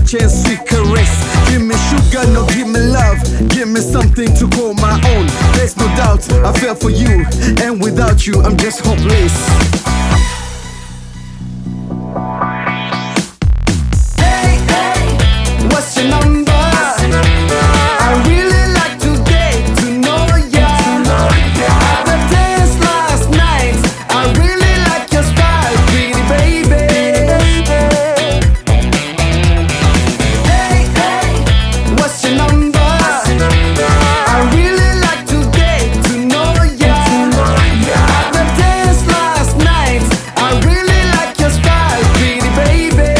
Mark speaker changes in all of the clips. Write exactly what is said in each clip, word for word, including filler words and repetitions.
Speaker 1: touch and sweet caress. Give me sugar, no give me love. Give me something to call my own. There's no doubt I fell for you, and without you I'm just hopeless. Hey, hey, what's your number? I really like to get to know ya. At the dance last night, I really like your style, pretty baby. Hey, hey, what's your number? I really like to get to know ya. At the dance last night, I really like your style, pretty baby.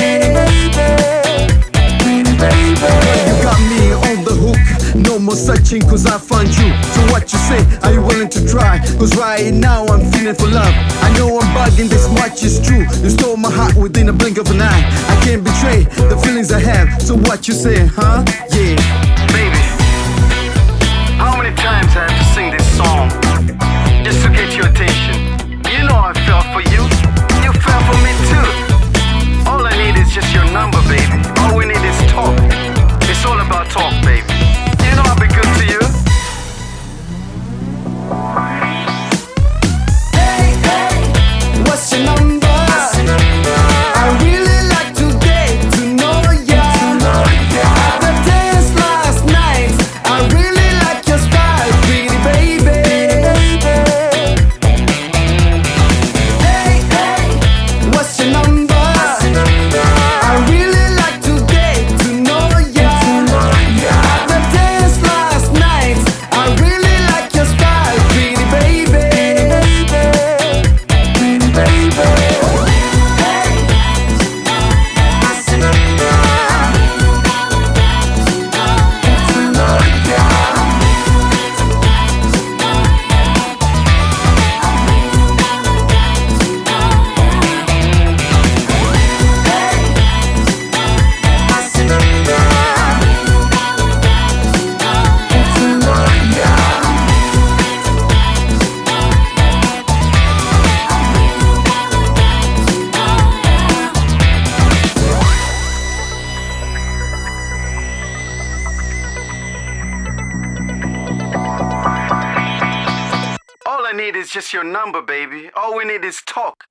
Speaker 1: Pretty baby. You got me on the hook, no more searching cause I found you. So what you say, are you willing to try? Cause right now I'm feeling for love. I know I'm bugging, this much is true. You stole my heart within a blink of an eye. I can't betray the feelings I have. So what you say, huh? Yeah.
Speaker 2: Baby, how many times I have to sing this song just to get your attention? You know I fell for you. You fell for me too. All I need is just your number, baby. All we need is talk. It's all about talk, baby. You know I'll be good to you.
Speaker 1: Hey, hey, what's your number? I really like to get to know ya. At the dance last night, I really like your style, pretty baby. Hey, hey, what's your number? I really like to get to know ya. At the dance last night, I really like your style, pretty baby. Pretty baby.
Speaker 2: All I need is just your number, baby. All we need is talk.